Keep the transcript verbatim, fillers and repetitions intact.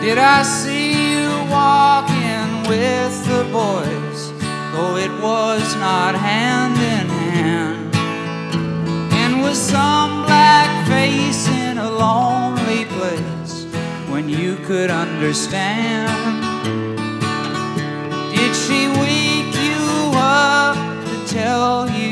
Did I see you walking with the boys, though it was not hand in hand? And was some black face in a lonely place when you could understand? Did she wake you up to tell you